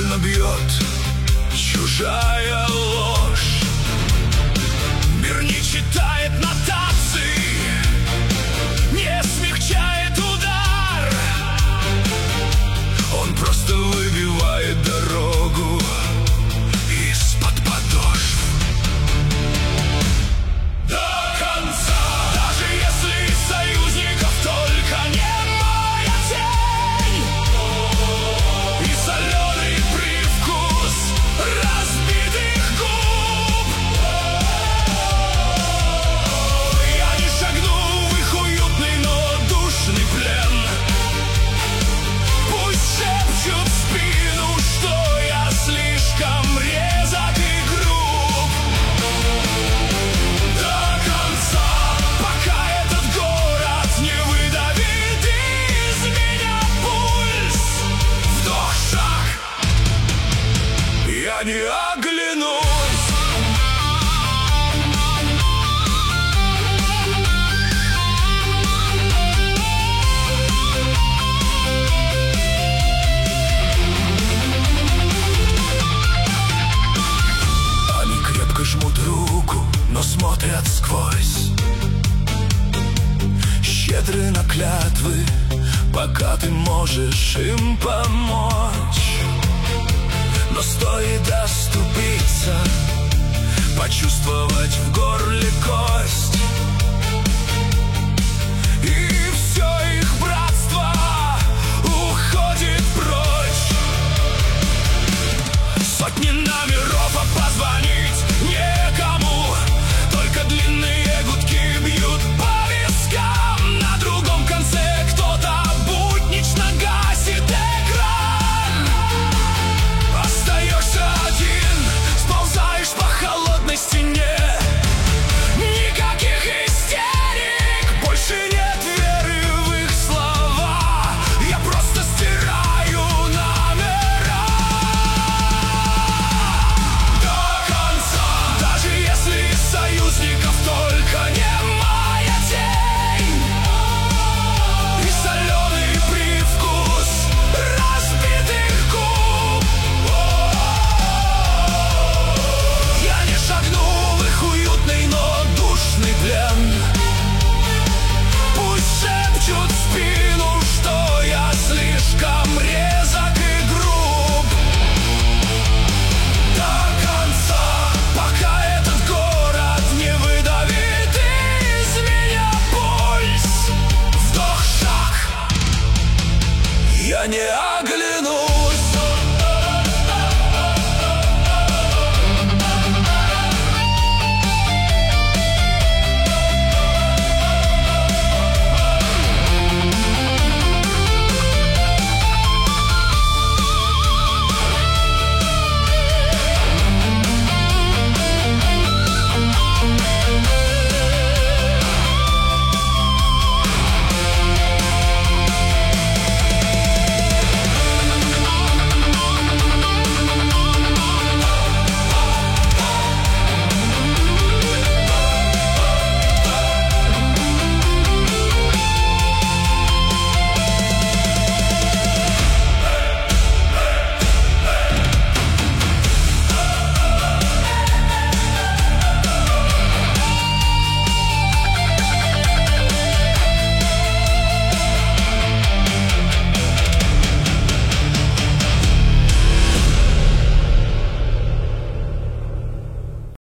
больно бьет чужая ложь. Мир не читает нотаций, не смягчает удар. Он просто выбивает дорогу из-под подошв. До конца, даже если союзников только немая тень и соленый привкус разбитых губ. Я не шагну в их уютный, но душный плен. Пусть шепчут в спину, что я слишком резок и груб. До конца, пока этот город не выдавит из меня пульс. Вдох, шаг, я не оглянусь. Они крепко жмут руку, но смотрят сквозь. Щедры на клятвы, пока ты можешь им помочь. Но стоит оступиться, почувствовать в горле кость.